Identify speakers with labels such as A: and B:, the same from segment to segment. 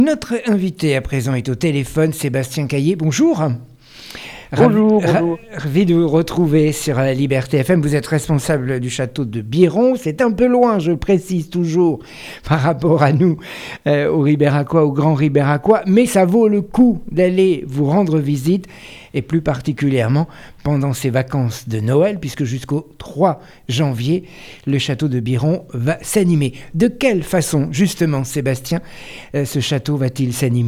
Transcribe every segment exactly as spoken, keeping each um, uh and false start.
A: Notre invité à présent est au téléphone, Sébastien Caillé. Bonjour.
B: Bonjour, bonjour.
A: Ravi de vous retrouver sur la Liberté F M. Vous êtes responsable du château de Biron. C'est un peu loin, je précise toujours, par rapport à nous, euh, aux Ribéracois, aux grands Ribéracois. Mais ça vaut le coup d'aller vous rendre visite, et plus particulièrement pendant ces vacances de Noël, puisque jusqu'au trois janvier, le château de Biron va s'animer. De quelle façon, justement, Sébastien, euh, ce château va-t-il s'animer ?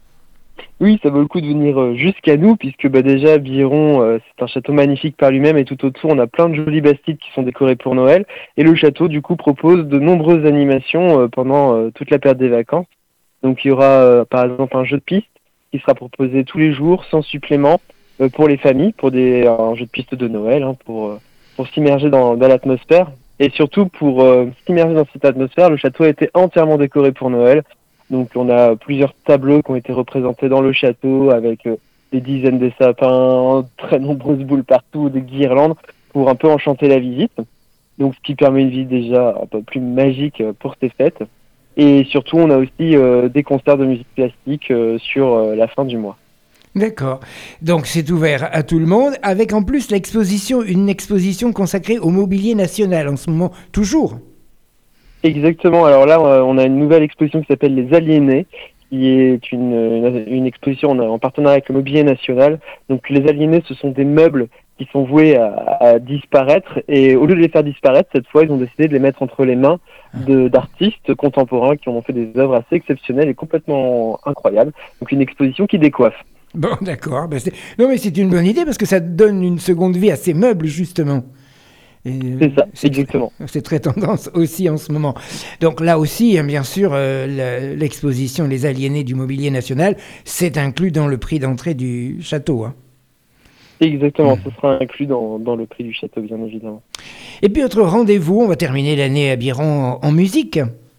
B: Oui, ça vaut le coup de venir jusqu'à nous, puisque bah, déjà, Biron, euh, c'est un château magnifique par lui-même, et tout autour, on a plein de jolies bastides qui sont décorées pour Noël. Et le château, du coup, propose de nombreuses animations euh, pendant euh, toute la période des vacances. Donc, il y aura, euh, par exemple, un jeu de piste qui sera proposé tous les jours, sans supplément, euh, pour les familles, pour des, un jeu de piste de Noël, hein, pour, euh, pour s'immerger dans, dans l'atmosphère. Et surtout, pour euh, s'immerger dans cette atmosphère, le château a été entièrement décoré pour Noël. Donc on a plusieurs tableaux qui ont été représentés dans le château avec euh, des dizaines de sapins, très nombreuses boules partout, des guirlandes pour un peu enchanter la visite. Donc ce qui permet une visite déjà un peu plus magique pour ces fêtes. Et surtout on a aussi euh, des concerts de musique classique euh, sur euh, la fin du mois.
A: D'accord. Donc c'est ouvert à tout le monde, avec en plus l'exposition, une exposition consacrée au mobilier national en ce moment, toujours.
B: Exactement. Alors là, on a une nouvelle exposition qui s'appelle Les Aliénés, qui est une, une, une exposition en partenariat avec le Mobilier National. Donc les aliénés, ce sont des meubles qui sont voués à, à disparaître. Et au lieu de les faire disparaître, cette fois, ils ont décidé de les mettre entre les mains de, d'artistes contemporains qui ont fait des œuvres assez exceptionnelles et complètement incroyables. Donc une exposition qui décoiffe.
A: Bon, d'accord. Ben c'est... Non, mais c'est une bonne idée parce que ça donne une seconde vie à ces meubles, justement.
B: Et c'est ça, c'est exactement.
A: Très, c'est très tendance aussi en ce moment. Donc là aussi, hein, bien sûr, euh, l'exposition Les Aliénés du Mobilier National, c'est inclus dans le prix d'entrée du château. Hein.
B: Exactement, mmh. Ce sera inclus dans, dans le prix du château, bien évidemment.
A: Et puis autre rendez-vous, on va terminer l'année à Biron en, en musique.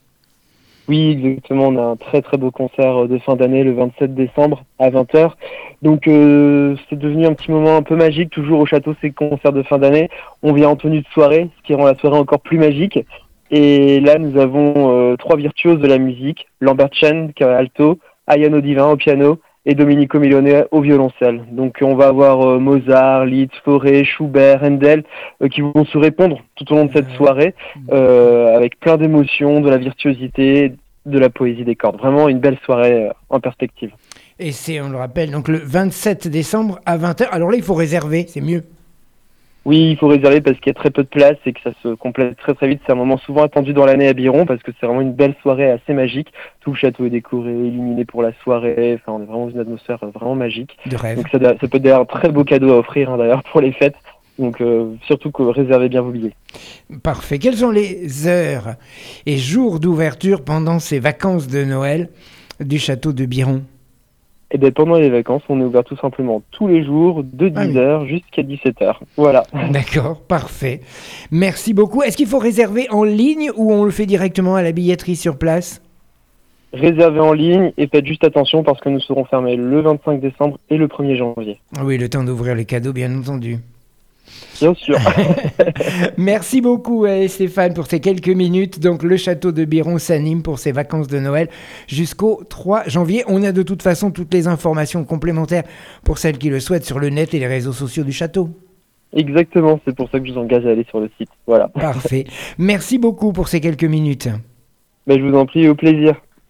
B: Oui, exactement. On a un très très beau concert de fin d'année le vingt-sept décembre à vingt heures. Donc euh, c'est devenu un petit moment un peu magique. Toujours au château, ces concerts de fin d'année. On vient en tenue de soirée, ce qui rend la soirée encore plus magique. Et là, nous avons euh, trois virtuoses de la musique. Lambert Chen, qui est alto, Ayano Divin au piano et Domenico Milone au violoncelle. Donc on va avoir euh, Mozart, Liszt, Fauré, Schubert, Handel euh, qui vont se répondre tout au long de cette soirée euh, avec plein d'émotions, de la virtuosité, de la poésie des cordes. Vraiment une belle soirée euh, en perspective.
A: Et c'est, on le rappelle, donc le vingt-sept décembre à vingt heures. Alors là, il faut réserver, c'est mieux.
B: Oui, il faut réserver parce qu'il y a très peu de place et que ça se complète très très vite. C'est un moment souvent attendu dans l'année à Biron parce que c'est vraiment une belle soirée assez magique. Tout le château est décoré, illuminé pour la soirée. Enfin, on est vraiment dans une atmosphère vraiment magique.
A: De rêve.
B: Donc ça, ça peut être d'ailleurs un très beau cadeau à offrir hein, d'ailleurs pour les fêtes. Donc euh, surtout que réservez bien vos billets.
A: Parfait. Quelles sont les heures et jours d'ouverture pendant ces vacances de Noël du château de Biron ?
B: Et bien pendant les vacances, on est ouvert tout simplement tous les jours de dix heures ah oui. jusqu'à dix-sept heures. Voilà.
A: D'accord, parfait. Merci beaucoup. Est-ce qu'il faut réserver en ligne ou on le fait directement à la billetterie sur place ?
B: Réservez en ligne et faites juste attention parce que nous serons fermés le vingt-cinq décembre et le premier janvier.
A: Oui, le temps d'ouvrir les cadeaux, bien entendu.
B: Bien sûr.
A: Merci beaucoup Stéphane pour ces quelques minutes. Donc le château de Biron s'anime pour ses vacances de Noël jusqu'au trois janvier. On a de toute façon toutes les informations complémentaires pour celles qui le souhaitent sur le net et les réseaux sociaux du château.
B: Exactement, c'est pour ça que je vous engage à aller sur le site. Voilà.
A: Parfait. Merci beaucoup pour ces quelques minutes.
B: Ben, je vous en prie, au plaisir.